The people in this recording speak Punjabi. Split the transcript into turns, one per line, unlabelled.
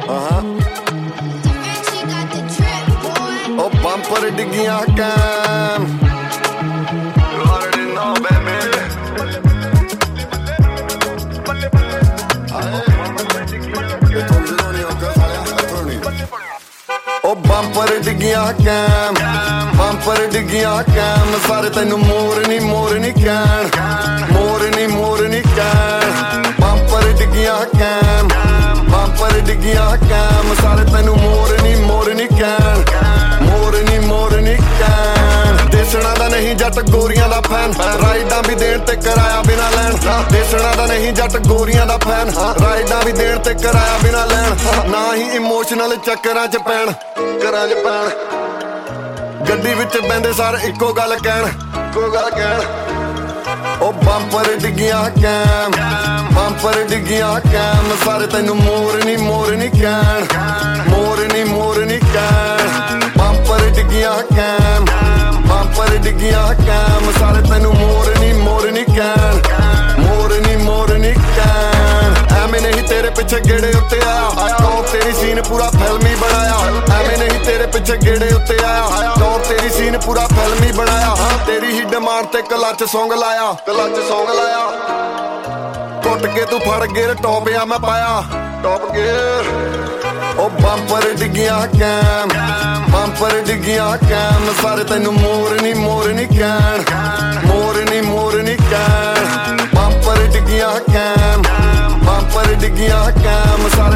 ਉਹ ਬੰਪਰ ਡਿੱਗੀਆਂ ਕੈਮ ਉਹ ਬੰਪਰ ਡਿੱਗੀਆਂ ਕੈਮ ਬੰਪਰ ਡਿੱਗੀਆਂ ਕੈਮ ਸਾਰੇ ਤੈਨੂੰ ਮੋਰ ਨੀ ਕਹਿਣ ਮੋਰ ਨੀ ਕਹਿਣ ਬੰਪਰ ਡਿੱਗੀਆਂ ਕੈਮ ਬੰਪਰ ਡਿੱਗੀਆਂ ਕੈਮ ਸਾਰੇ ਤੈਨੂੰ ਮੋਰ ਨੀ ਕਹਿਣ ਮੋਰ ਨੀ ਕਹਿਣ ਦੇਸਣਾ ਦਾ ਨਹੀਂ ਜੱਟ ਗੋਰੀਆਂ ਦਾ ਫੈਨ ਰਾਈਡਾਂ ਵੀ ਦੇਣ ਤੇ ਕਿਰਾਇਆ ਬਿਨਾ ਲੈਣ ਦੇਸਣਾ ਦਾ ਨਹੀਂ ਜੱਟ ਗੋਰੀਆਂ ਦਾ ਫੈਨ ਰਾਈਡਾਂ ਵੀ ਦੇਣ ਤੇ ਕਿਰਾਇਆ ਬਿਨਾ ਲੈਣ ਨਾ ਹੀ ਇਮੋਸ਼ਨਲ ਚੱਕਰਾਂ 'ਚ ਪੈਣ ਗੱਡੀ ਵਿੱਚ ਬਹਿੰਦੇ ਸਾਰ ਇੱਕੋ ਗੱਲ ਕਹਿਣ ਉਹ ਬੰਪਰ ਡਿੱਗੀਆਂ ਕੈਮ ਬੰਪਰ ਡਿੱਗੀਆਂ ਕੈਮ ਸਾਰੇ ਤੈਨੂੰ ਮੋਰ ਨੀ ਕਹਿਣ ਮੋਰ ਨੀ ਕਹਿਣ ਬੰਪਰ ਡਿੱਗੀਆਂ ਕੈਮ ਬੰਪਰ ਡਿੱਗੀਆਂ ਕੈਮ ਸਾਰੇ ਤੈਨੂੰ ਮੋਰ ਨੀ ਕਹਿਣ ਮੋਰ ਨੀ ਕਹਿਣ ਐਵੇਂ ਨਹੀਂ ਤੇਰੇ ਪਿੱਛੇ ਗੇੜੇ ਉੱਤੇ ਆਇਆ ਟੌਪ ਤੇਰੀ ਸੀਨ ਪੂਰਾ ਫਿਲਮੀ ਬਣਾਇਆ ਐਵੇਂ ਨਹੀਂ ਤੇਰੇ ਪਿੱਛੇ ਗੇੜੇ ਉੱਤੇ ਆਇਆ ਟੌਪ ਤੇਰੀ ਸੀਨ ਪੂਰਾ ਫਿਲਮੀ ਬਣਾਇਆ ਤੇਰੀ ਹੀ ਡਿਮਾਂਡ ਤੇ ਕਲੱਚ ਸੌਂਗ ਲਾਇਆ ਟੁੱਟ ਕੇ ਤੂੰ ਫੜ ਗੇਰ ਟੌਪ ਆ ਮੈਂ ਪਾਇਆ ਟੌਪ ਗੇਰ ਉਹ ਬੰਪਰ ਡਿੱਗੀਆਂ ਕੈਮ ਬੰਪਰ ਡਿੱਗੀਆਂ ਕੈਮ ਸਾਰੇ ਤੈਨੂੰ ਮੋਰ ਨੀ ਕਹਿਣ ਮੋਰ ਨੀ ਕਹਿਣ ਬੰਪਰ ਡਿੱਗੀਆਂ ਕੈਮ ਬੰਪਰ ਡਿੱਗੀਆਂ ਕੈਮ